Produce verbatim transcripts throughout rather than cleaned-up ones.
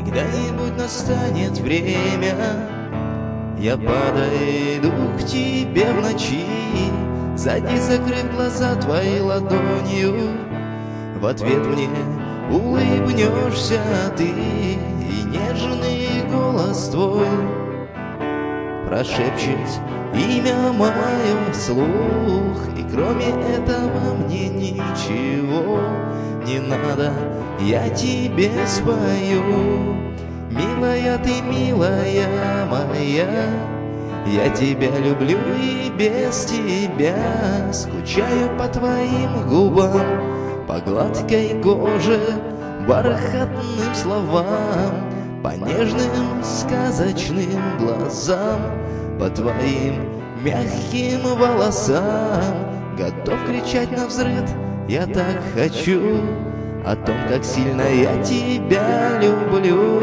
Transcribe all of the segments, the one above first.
Когда-нибудь настанет время, я подойду к тебе в ночи, сзади закрыв глаза твоей ладонью. В ответ мне улыбнешься ты, и нежный голос твой прошепчет имя мое вслух. И кроме этого мне ничего не надо, я тебе спою. Милая ты, милая моя, я тебя люблю и без тебя скучаю по твоим губам, по гладкой коже, бархатным словам, по нежным сказочным глазам, по твоим мягким волосам. Готов кричать навзрыд, я так хочу о том, как сильно я тебя люблю.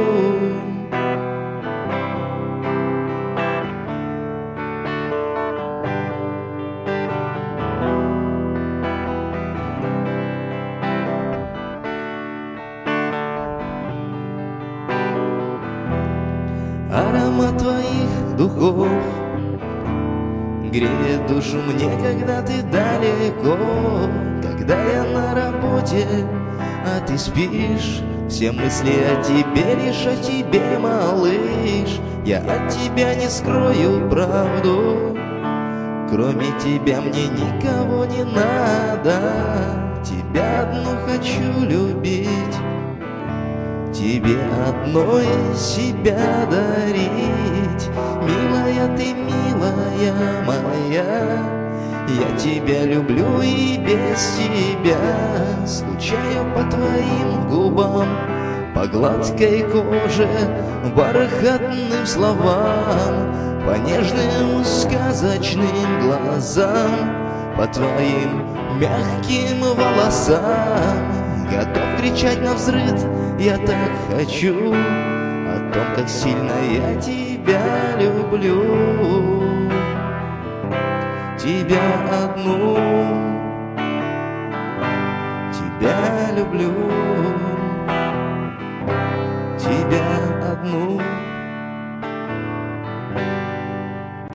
Аромат твоих духов греет душу мне, когда ты далеко. Когда я на работе, а ты спишь, все мысли о тебе, лишь о тебе, малыш. Я от тебя не скрою правду, кроме тебя мне никого не надо. Тебя одну хочу любить, тебе одной себя дарить. Милая ты, милая моя, я тебя люблю и без тебя скучаю по твоим губам, по гладкой коже, бархатным словам, по нежным сказочным глазам, по твоим мягким волосам. Готов кричать навзрыд, я так хочу о том, как сильно я тебя люблю. Тебя одну, тебя люблю, тебя одну.